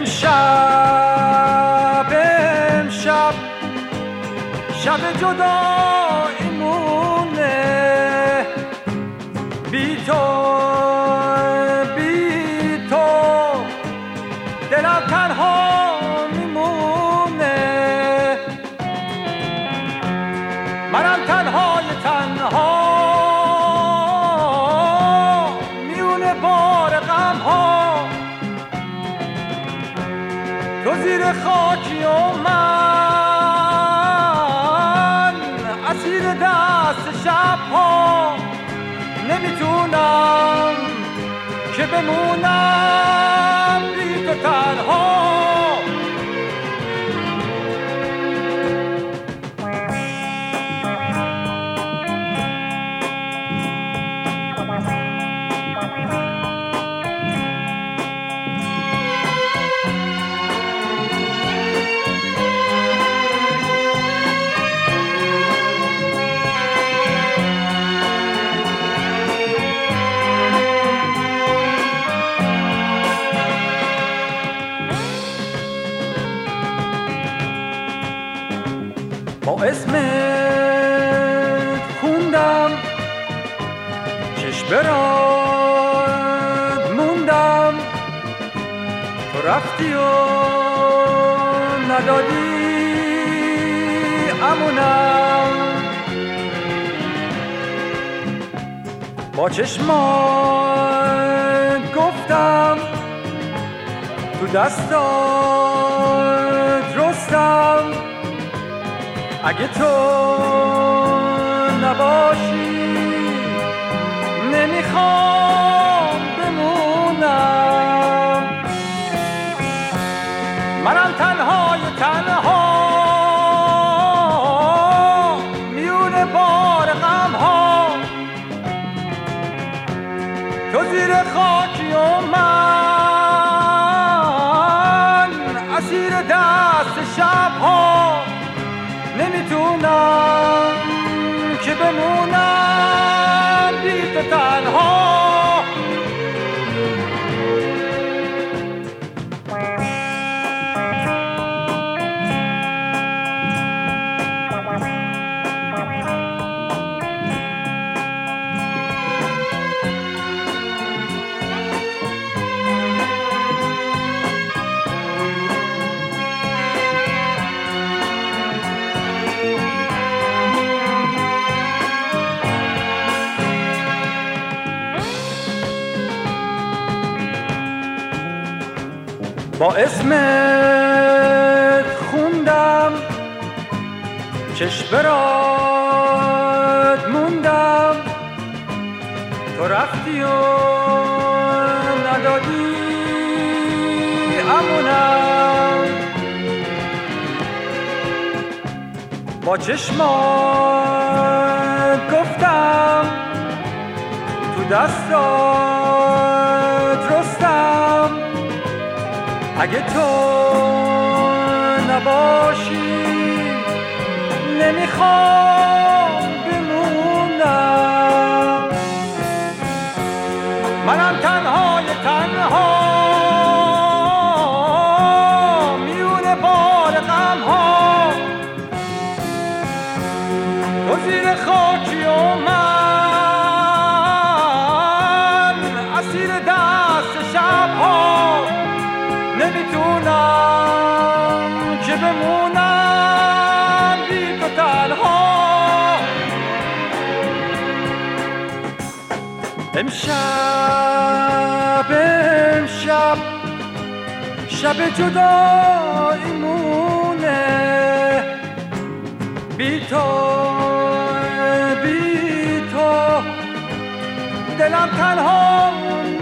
امشب شب جداییمونه، بی تو دلم تنها میمونه، منم تنها میونه بار غم ها، تو زیر خاکی و من اسیر دست شب ها، نمیتونم که بمونم بی تو تنها. با اسمت خوندم، چشم برات موندم، تو رفتی و ندادی امونم، با چشمات گفتم، تو دستات رستم، اگه تو نباشی نمیخوام بمونم، منم تنها میونه بار غم ها، تو زیر خاکی و من اسیر دست شب ها، نمیتونم که بمونم بی تو تنها. با اسمت خوندم، چشم برات موندم، تو رفتی و ندادی امونم، با چشمات گفتم، تو دستات رستم، اگه تو نباشی نمیخوام بمونم، منم تنها میونه بار غم ها، تو زیر خاکی و من اسیر دست شب ها، نمیتونم که بمونم بی تو تنها. امشب شب جداییمونه، بی تو دلم تنها